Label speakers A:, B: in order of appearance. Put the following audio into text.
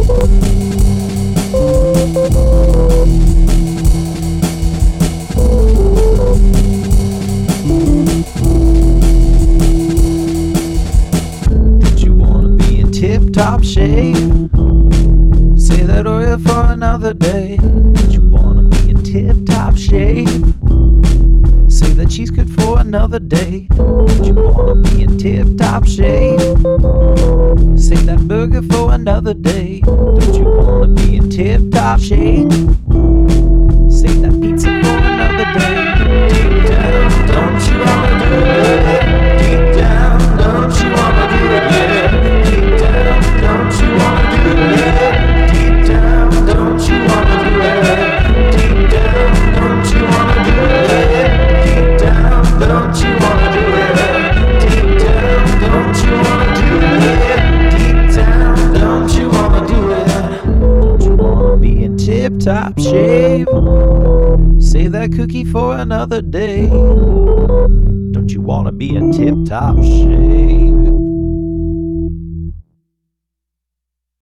A: Don't you wanna be in tip-top shape? Say that oil for another day. Don't you wanna be in tip-top shape? Say that she's good for another day. Don't you wanna be in tip-top shape? Say that burger for another day. Don't you wanna be in tip-top shape? Say that pizza for another day. Deep down, don't you wanna do it? Deep down, don't you wanna do it? Yeah. Deep down, don't you wanna do it? Deep down, don't you wanna do it? Deep down, don't you wanna do it? Deep down, don't you wanna do it? Deep down, don't you wanna do it? Deep down, don't you wanna do it? Don't you wanna be in tip-top shape? Say that cookie for another day. Don't you wanna be in tip-top shape?